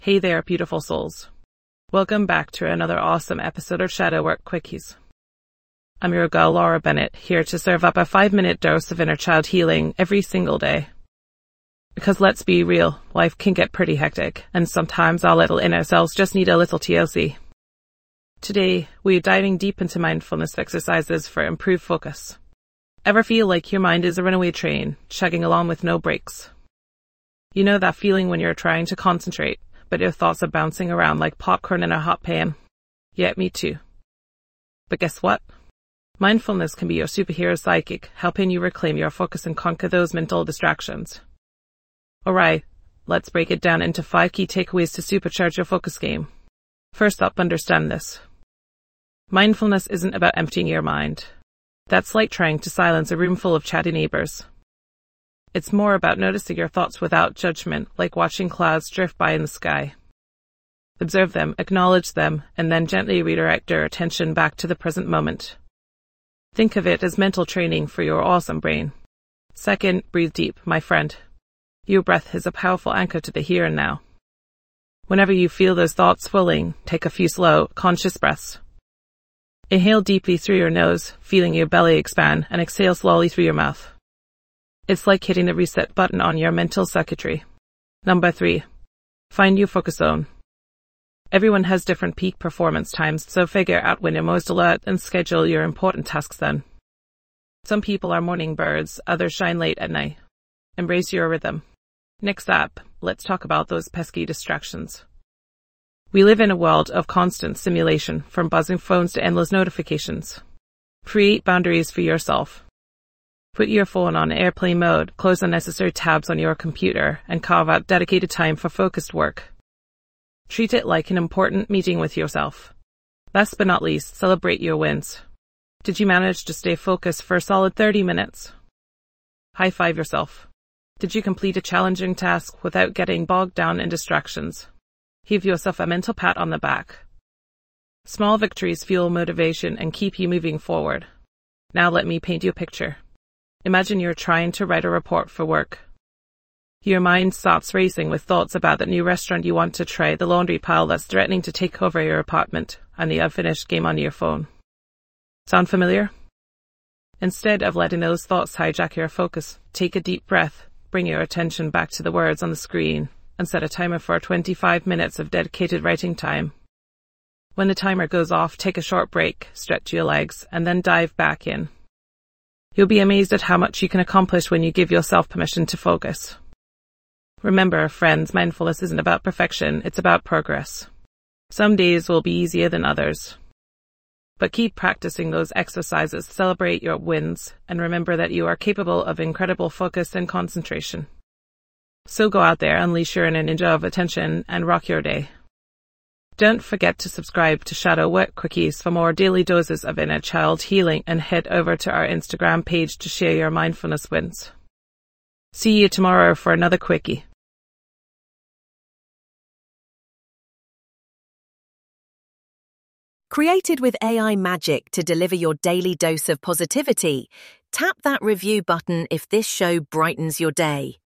Hey there, beautiful souls. Welcome back to another awesome episode of Shadow Work Quickies. I'm your girl Laura Bennett, here to serve up a 5-minute dose of inner child healing every single day. Because let's be real, life can get pretty hectic, and sometimes our little inner selves just need a little TLC. Today, we're diving deep into mindfulness exercises for improved focus. Ever feel like your mind is a runaway train, chugging along with no brakes? You know that feeling when you're trying to concentrate, but your thoughts are bouncing around like popcorn in a hot pan? Yeah, me too. But guess what? Mindfulness can be your superhero sidekick, helping you reclaim your focus and conquer those mental distractions. Alright, let's break it down into 5 key takeaways to supercharge your focus game. First up, understand this. Mindfulness isn't about emptying your mind. That's like trying to silence a room full of chatty neighbors. It's more about noticing your thoughts without judgment, like watching clouds drift by in the sky. Observe them, acknowledge them, and then gently redirect your attention back to the present moment. Think of it as mental training for your awesome brain. Second, breathe deep, my friend. Your breath is a powerful anchor to the here and now. Whenever you feel those thoughts swirling, take a few slow, conscious breaths. Inhale deeply through your nose, feeling your belly expand, and exhale slowly through your mouth. It's like hitting the reset button on your mental circuitry. Number 3. Find your focus zone. Everyone has different peak performance times, so figure out when you're most alert and schedule your important tasks then. Some people are morning birds, others shine late at night. Embrace your rhythm. Next up, let's talk about those pesky distractions. We live in a world of constant stimulation, from buzzing phones to endless notifications. Create boundaries for yourself. Put your phone on airplane mode, close unnecessary tabs on your computer, and carve out dedicated time for focused work. Treat it like an important meeting with yourself. Last but not least, celebrate your wins. Did you manage to stay focused for a solid 30 minutes? High-five yourself. Did you complete a challenging task without getting bogged down in distractions? Give yourself a mental pat on the back. Small victories fuel motivation and keep you moving forward. Now let me paint you a picture. Imagine you're trying to write a report for work. Your mind starts racing with thoughts about the new restaurant you want to try, the laundry pile that's threatening to take over your apartment, and the unfinished game on your phone. Sound familiar? Instead of letting those thoughts hijack your focus, take a deep breath, bring your attention back to the words on the screen, and set a timer for 25 minutes of dedicated writing time. When the timer goes off, take a short break, stretch your legs, and then dive back in. You'll be amazed at how much you can accomplish when you give yourself permission to focus. Remember, friends, mindfulness isn't about perfection, it's about progress. Some days will be easier than others. But keep practicing those exercises, celebrate your wins, and remember that you are capable of incredible focus and concentration. So go out there, unleash your inner ninja of attention, and rock your day. Don't forget to subscribe to Shadow Work Quickies for more daily doses of inner child healing, and head over to our Instagram page to share your mindfulness wins. See you tomorrow for another quickie. Created with AI magic to deliver your daily dose of positivity, tap that review button if this show brightens your day.